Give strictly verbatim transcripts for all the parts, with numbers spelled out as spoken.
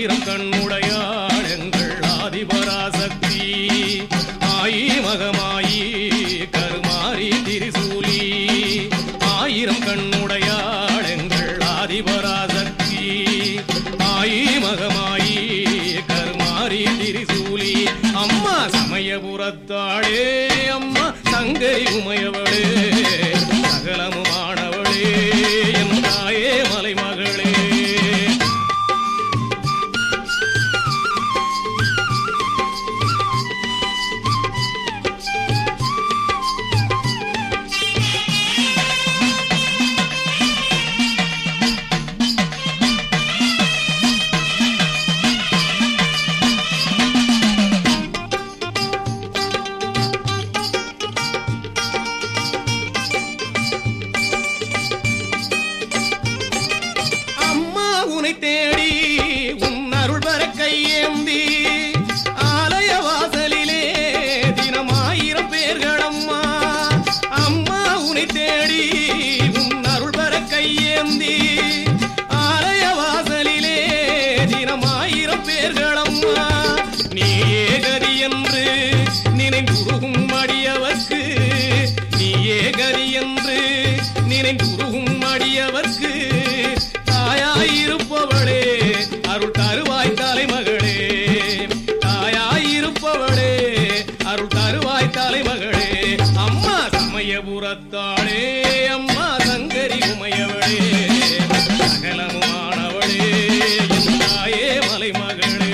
ஆயிரம் கண்ணுடையாள் எங்கள் ஆதிபராசக்தி ஆயி மகமாயி கருமாரி திரிசூலி ஆயிரம் கண்ணுடையாள் எங்கள் ஆதிபராசக்தி ஆயி மகமாயி கருமாரி திரிசூலி அம்மா சமயபுரத்தாளே அம்மா சங்கரி உமையவளே சகலமுமானவளே என் தாயே மலைமகளே தேடி உன் அருள் பெற கையேந்தி ஆலய வாசலிலே தினமாயிரம் பேர்கள் அம்மா அம்மா உன்னை தேடி உன் அருள் பெற கையேந்தி ஆலய வாசலிலே தினமாயிரம் பேர்கள் அம்மா நீயே கதி என்று நினைந்துருகும் அடியவர்க்கு நீயே கதி என்று நினைந்துருகும் அடியவர்க்கு தாயாயிருப்பவளே அருள் தருவாய் தலைமகளே தாயாயிருப்பவளே அருள் தருவாய் தலைமகளே அம்மா சமயபுரத்தாளே அம்மா சங்கரி உமையவளே சகலமுமானவளே என் தாயே மலைமகளே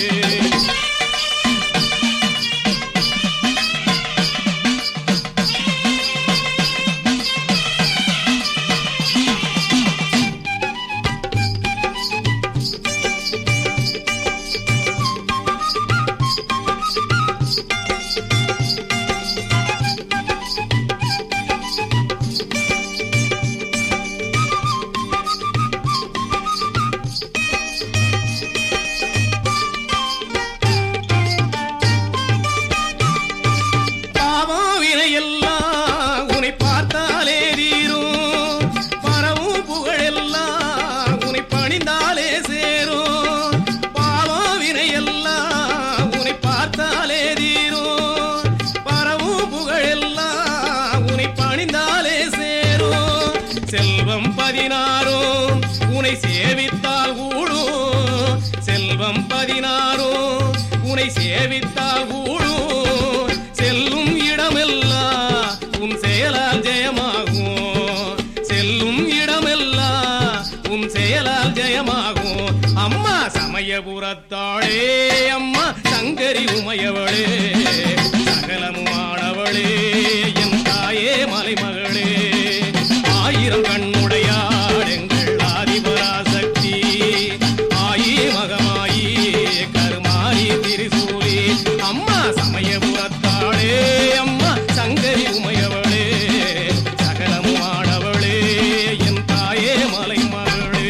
செல்வம் பதினாறோ உனை சேவித்தால் கூடும் செல்வம் பதினாறோ உனை சேவித்தால் கூடும் செல்லும் இடமெல்லாம் உன் செயலால் ஜெயமாகும் செல்லும் இடமெல்லாம் உன் செயலால் ஜெயமாகும் அம்மா சமயபுரத்தாளே அம்மா சங்கரி உமையவளே சகலமுமானவளே என் தாயே மலைமகளே ஆயிரம் கண்ணுடையாள் எங்கள் ஆதிபராசக்தி ஆயி மகமாயி கருமாரி திரிசூலி அம்மா சமயபுரத்தாளே அம்மா சங்கரி உமையவளே சகலமுமானவளே என் தாயே மலைமகளே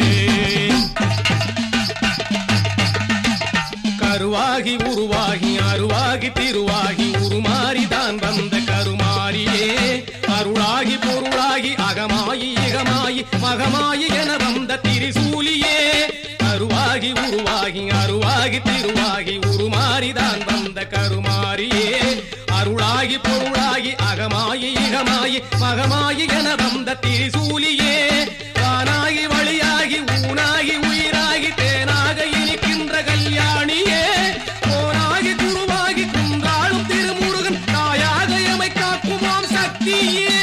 கருவாகி உருவாகி அருவாகி திருவாகி உருமாறி தான் வந்த கருமாரியே அருளாகி பொருளாகி அகமாயி இகமாயி மகமாயி என வந்த திரிசூலியே அருவாகி உருவாகி அருவாகி திருவாகி உருமாறிதான் வந்த கருமாரியே அருளாகி பொருளாகி அகமாயி இகமாயி மகமாயி என வந்த திரிசூலியே வானாகி வழியாகி ஊனாகி உயிராகி தேனாக இனிக்கின்ற கல்யாணியே போனாகி குருவாகி குன்றாளும் திருமுருகன் தாயாக எமை காக்குமாம் சக்தியே